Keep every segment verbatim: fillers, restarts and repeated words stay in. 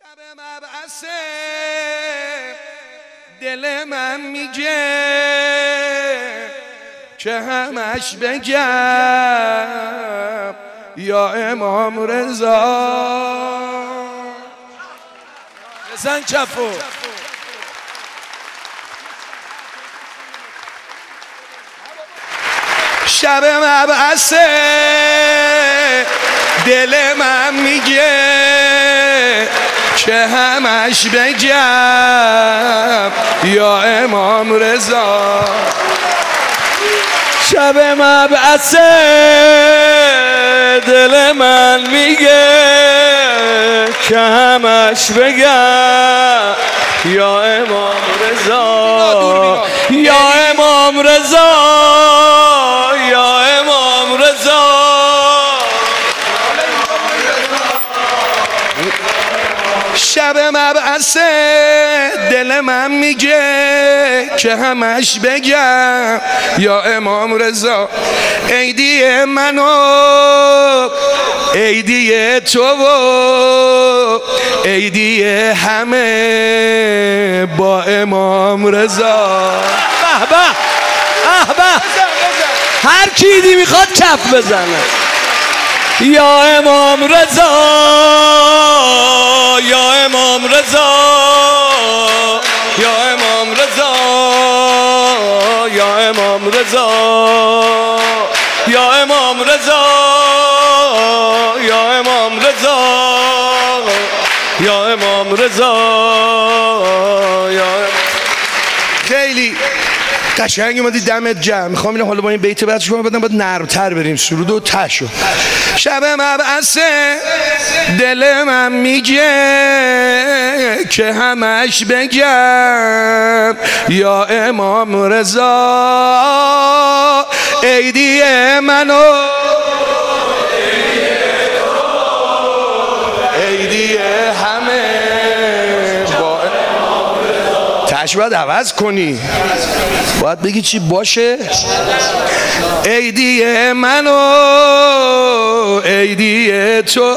شب مبعث دل من میگه که همش بگم یا امام رضا. بزن کفو. شب مبعث دل من میگه که همش بگم یا امام رضا. شب مبعث دل من میگه که همش بگم یا امام رضا، یا امام رضا، یا امام رضا. شب مبعث دل من میگه که همش بگم یا امام رضا. عیدی منو عیدی تو و عیدی همه با امام رضا. به به به به. هر کی ایدی میخواد کف بزنه. یا امام رضا، یا امام رضا، یا امام رضا، یا امام رضا، یا امام رضا، یا امام رضا، یا امام رضا، یا خیلی قشنگ اومدی، دمت گرم. میخوام اینو حالا با این بیت بعد شما بدم باید نرم‌تر بریم سرود و تشو. شب مبعث دل من میگه که همش بگم یا امام رضا. عیدی منو عیدی همه با تش باید عوض کنی، باید بگی چی باشه. عیدی منو عیدی تو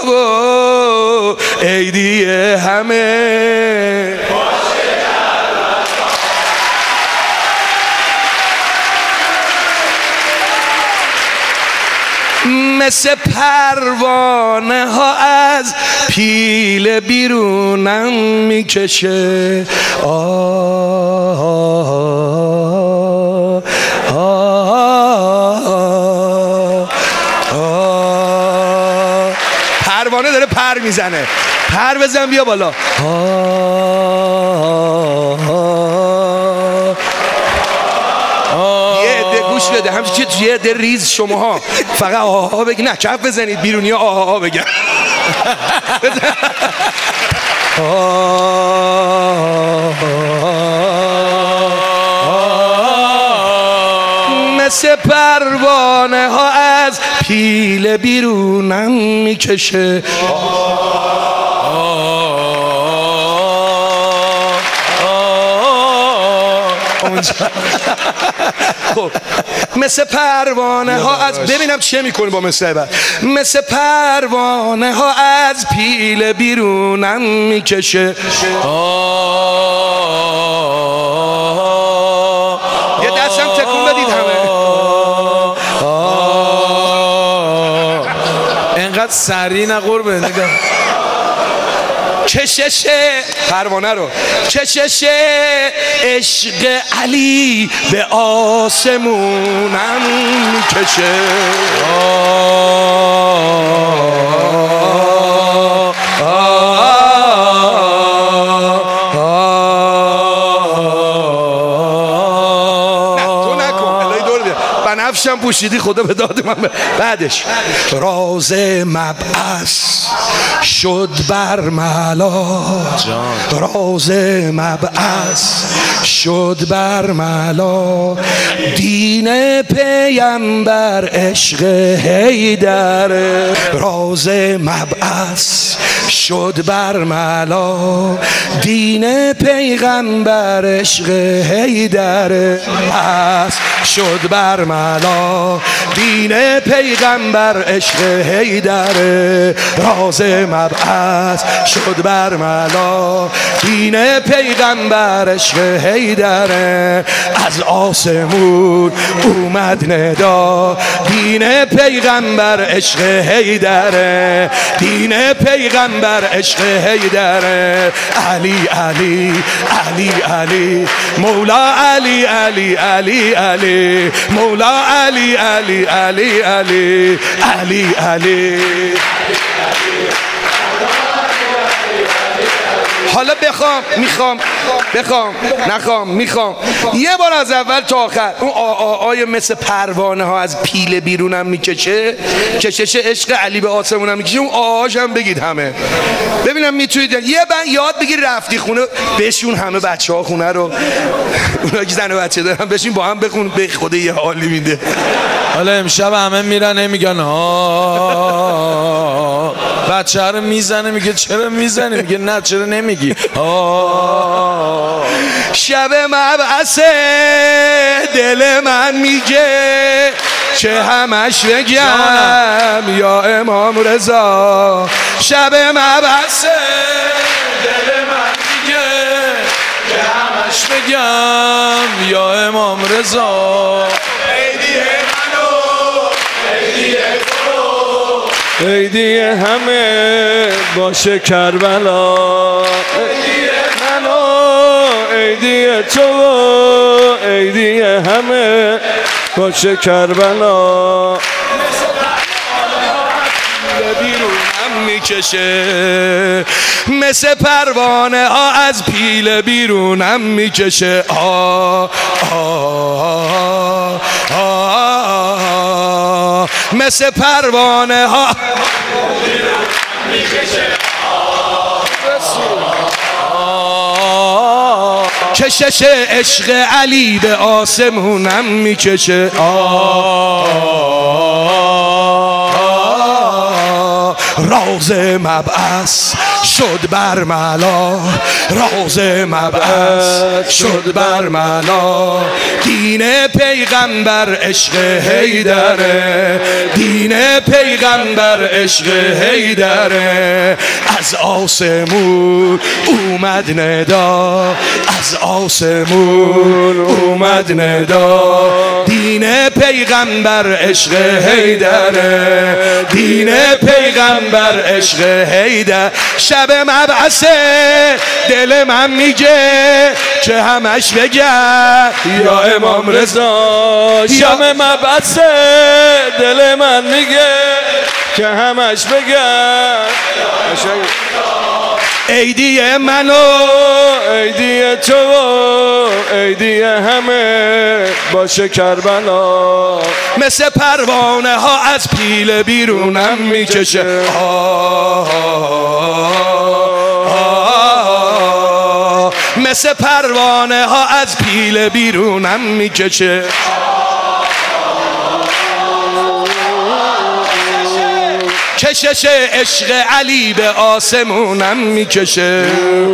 عیدی همه مثل پروانه ها از پیل بیرونم میکشه. آه آه آه. پروانه داره پر میزنه، پر بزن بیا بالا. آه آه. یه عده گوش بده، همچنین که یه عده ریز شماها فقط آه آه بگی، نه کف بزنید، بیرونی ها آه آه بگن. مثل پروانه ها از پیل بیرونم میکشه. خب مثل پروانه ها از، ببینم چه میکنی با مثل بعد. مثل پروانه ها از پیل بیرونم میکشه. یه دستم تکون بدید همه. اینقدر سریع نه قربه. نگاه کشش پروانه رو، کشش عشق علی به آسمونم میکشه. نفشم پوشیدی خدا به داد من. بعدش راز مبعث شد بر ملا، راز مبعث شد بر ملا. دین پیامبر عشق حیدر، راز مبعث شد بر ملا. دین پیغمبر عشق حیدر. پس شد برملا دین پیغمبر عشق حیدر راز مبعث شد برملا دین پیغمبر عشق حیدر از آسمون اومد ندا دین پیغمبر عشق حیدر دین پیغمبر عشق حیدر علی علی علی علی مولا علی علی علی علی مولا علی علی علی علی علی علی حالا بخوام میخوام بخوام نخوام میخوام یه بار از اول تا آخر اون آآ مثل پروانه ها از پیله بیرونم میکشه کشش عشق علی به آسمونم میکشه اون آهاش هم بگید همه ببینم میتونید یه بند یاد بگیر رفتی خونه بشون همه بچه ها خونه رو اونا که زن و بچه دارن بشین با هم بخون به خدا یه حالی میده. حالا امشب همه میرن نمیگن ها بچه رو میزنه میگه چرا میزنه میگه نه چرا نمیگی ها شب مبعث دل من میگه چه همش بگم یا امام رضا شب مبعث دل من میگه چه همش بگم یا امام رضا عیدی همه باشه کربلا عیدی منو عیدی تو عیدی همه باشه کربلا بیرونم میکشه مثل پروانه ها از پیله بیرونم میکشه آه آه آه مثل پروانه ها کشش عشق علی به آسمونم میکشه راز مبعث شد برملا راز مبعث شد برملا دین پیغمبر عشق حیدر دین پیغمبر عشق حیدر از آسمون اومد ندا از آسمون اومد ندا دین پیغمبر عشق حیدر دین پیغمبر عشق حیدر شب مبعث دل من میگه که همش بگم یا امام رضا شب مبعث دل من میگه که همش بگم عیدی منو عیدی تو عیدی همه باشه کربلا مثل پروانه ها از پیله بیرونم میکشه مثل پروانه ها از پیله بیرونم میکشه کشش عشق علی به آسمونم میکشه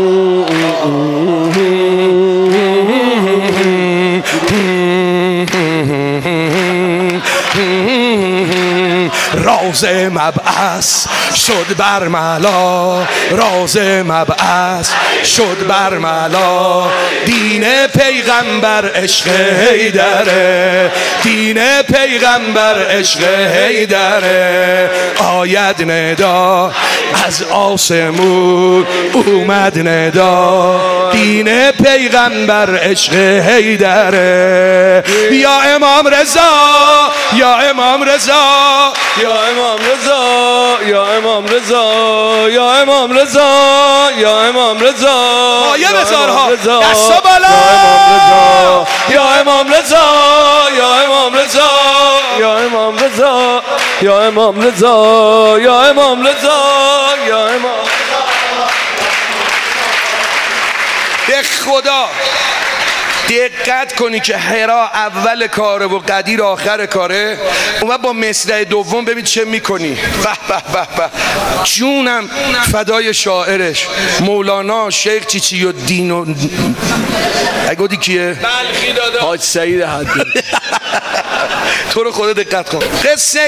راز مبعث شد برملا راز مبعث شد برملا دین پیغمبر عشق حیدر دین پیغمبر عشق حیدر آید ندا از آسمون اومد ندا دین پیغمبر عشق حیدر یا امام رضا یا امام رضا یا امام رضا یا امام رضا یا امام رضا یا امام رضا مایه بزارها دستا بالا یا امام رضا یا امام رضا یا امام رضا یا امام رضا یا امام رضا یا امام به خدا دقت کنی که حرا اول کاره و قدیر آخر کاره. اون با مصرع دوم ببین چه میکنی. به به به به جونم فدای شاعرش مولانا شیخ چیچی و دین و اگه دی کیه؟ بلخی دادا حاج سعید حدی. تو رو خدا دقت کن. قصه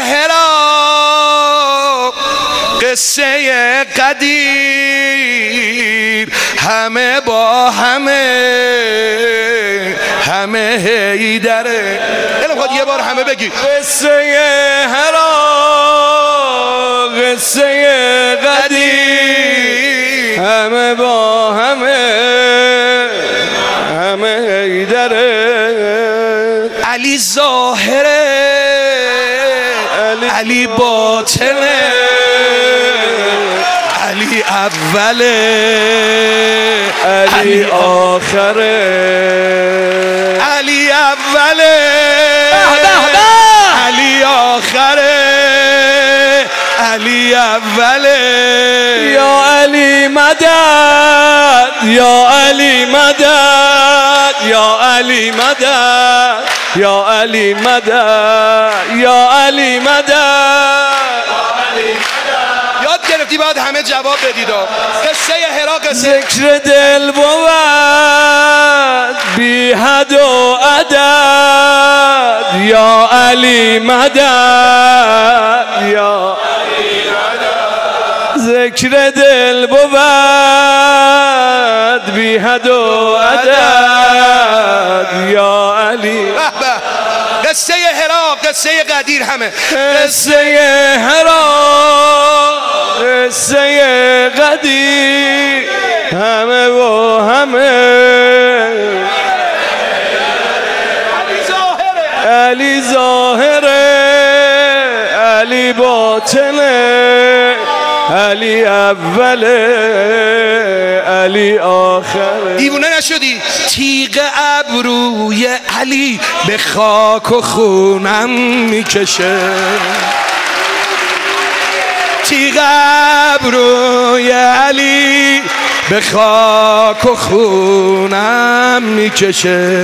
حرا قصه قدیر همه با همه همه هیدره. الان خواهد یه بار همه بگی قصه حرا قصه قدیر همه با همه همه هیدره. علی ظاهره علی, علی باطنه علی اوله علی آخره علی اوله علی آخره علی اوله. یا علی مدد یا علی مدد یا علی مدد یا علی مدد یا علی مدد. یاد گرفتی باید همه جواب بدید. قصه حرا قصه ذکر دل بود بی حد و عدد یا علی مدد یا ذکر دل بود بی حد و عدد یا علی. قصه حرا قصه قدیر همه قصه حرا قصه قدیر همه و همه علی ظاهره علی باطنه علی اوله علی آخره. دیوونه نشدی؟ تیغ ابروی علی به خاک و خونم میکشه. تیغ ابروی علی به خاک و خونم میکشه.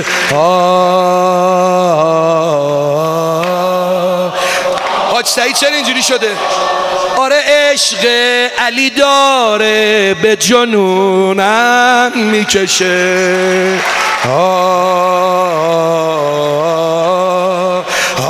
حاج سعید چرا اینجوری شده؟ آره عشق علی داره به جنونم میکشه. آه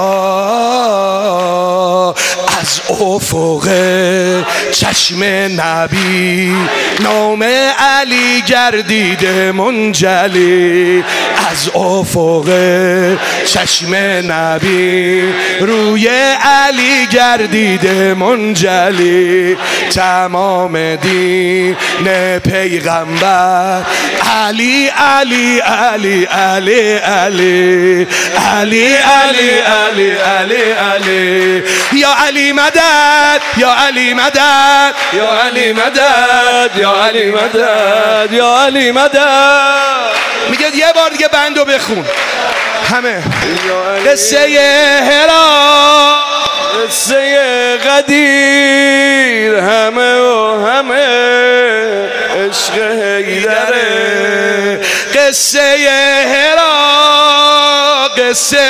آه از افق چشم نبی نام علی گردیده منجلی. از افق چشم نبی روی علی گردیده منجلی. تمام دین پیغمبر علی علی علی علی علی علی علی علی علی علی. یا علی مدد یا علی مدد یا علی مدد یا علی مدد یا علی مدد. میگه یه بار دیگه بندو بخون همه. قصه حرا قصه قدیر همه و همه عشق حیدره. قصه حرا قصه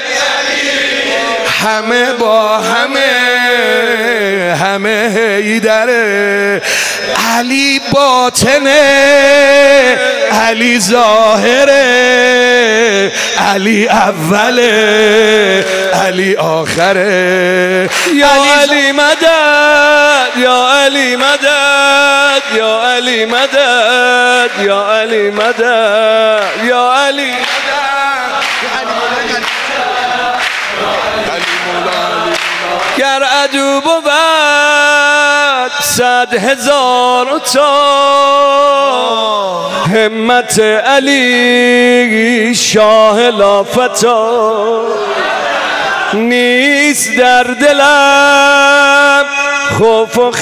همه با همه همه حیدره. علی باطنه علی ظاهره علی اوله علی آخره. یا علی مدد یا علی مدد یا علی مدد یا علی مدد یا علی گر عدو بود صد هزار تا همت علی شاه لافتا. نیست در دلم خوف و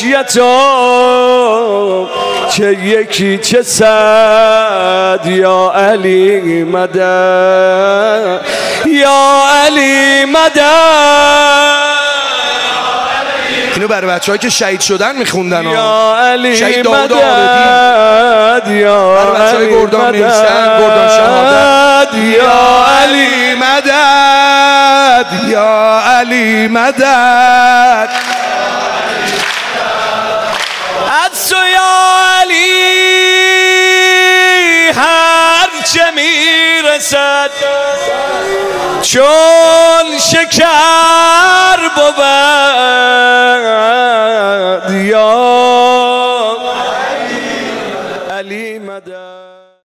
خشیتا چه یکی چه صد یا علی مدد یا علی مدد. اینو برای بچه‌هایی که شهید شدن میخوندن. یا علی شهید داوود مدد، یا برای بچه‌های علی گردان مدد، میرسن، گردان شهادت. یا علی مدد، یا علی مدد، از تو یا علی هر چه میرسد چون شکر بود. یا علی مدد.